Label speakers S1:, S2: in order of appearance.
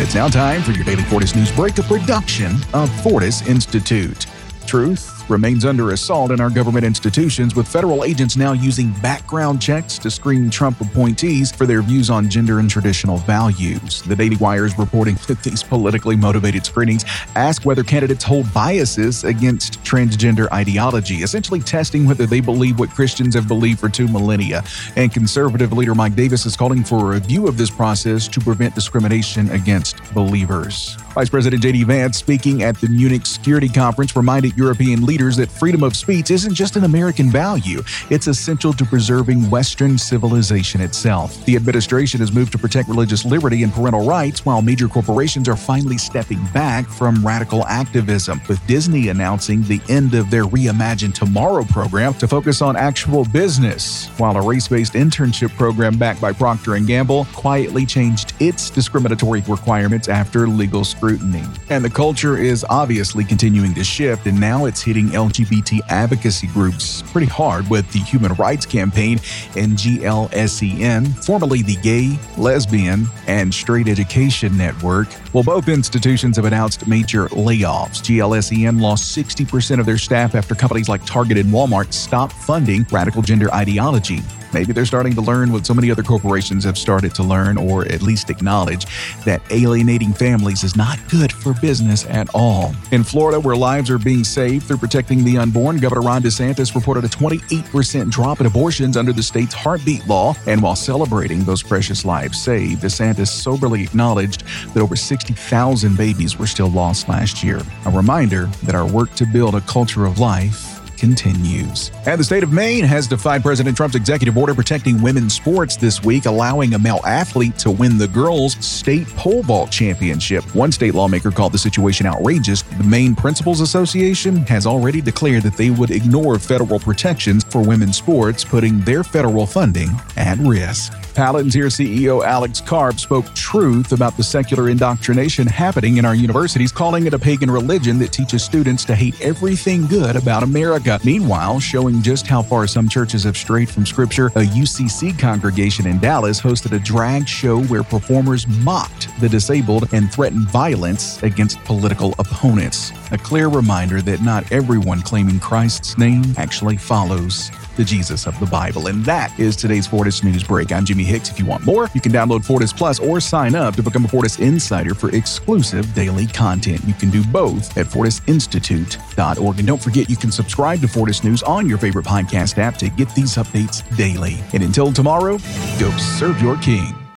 S1: And it's now time for your daily Fortis News Break, a production of Fortis Institute. Truth remains under assault in our government institutions, with federal agents now using background checks to screen Trump appointees for their views on gender and traditional values. The Daily Wire is reporting that these politically motivated screenings ask whether candidates hold biases against transgender ideology, essentially testing whether they believe what Christians have believed for 2 millennia. And conservative leader Mike Davis is calling for a review of this process to prevent discrimination against believers. Vice President J.D. Vance, speaking at the Munich Security Conference, reminded European leaders that freedom of speech isn't just an American value. It's essential to preserving Western civilization itself. The administration has moved to protect religious liberty and parental rights, while major corporations are finally stepping back from radical activism, with Disney announcing the end of their Reimagine Tomorrow program to focus on actual business, while a race-based internship program backed by Procter & Gamble quietly changed its discriminatory requirements after legal scrutiny. And the culture is obviously continuing to shift, and now it's hitting LGBT advocacy groups pretty hard, with the Human Rights Campaign and GLSEN, formerly the Gay, Lesbian, and Straight Education Network. Well, both institutions have announced major layoffs. GLSEN lost 60% of their staff after companies like Target and Walmart stopped funding radical gender ideology. Maybe they're starting to learn what so many other corporations have started to learn, or at least acknowledge, that alienating families is not good for business at all. In Florida, where lives are being saved through protecting the unborn, Governor Ron DeSantis reported a 28% drop in abortions under the state's heartbeat law. And while celebrating those precious lives saved, DeSantis soberly acknowledged that over 60,000 babies were still lost last year. A reminder that our work to build a culture of life continues. And the state of Maine has defied President Trump's executive order protecting women's sports this week, allowing a male athlete to win the girls' state pole vault championship. One state lawmaker called the situation outrageous. The Maine Principals Association has already declared that they would ignore federal protections for women's sports, putting their federal funding at risk. Palantir CEO Alex Karp spoke truth about the secular indoctrination happening in our universities, calling it a pagan religion that teaches students to hate everything good about America. Meanwhile, showing just how far some churches have strayed from Scripture, a UCC congregation in Dallas hosted a drag show where performers mocked the disabled and threatened violence against political opponents. A clear reminder that not everyone claiming Christ's name actually follows the Jesus of the Bible. And that is today's Fortis News Break. I'm Jimmy Hicks. If you want more, you can download Fortis Plus or sign up to become a Fortis Insider for exclusive daily content. You can do both at fortisinstitute.org. And don't forget, you can subscribe to Fortis News on your favorite podcast app to get these updates daily. And until tomorrow, go serve your King.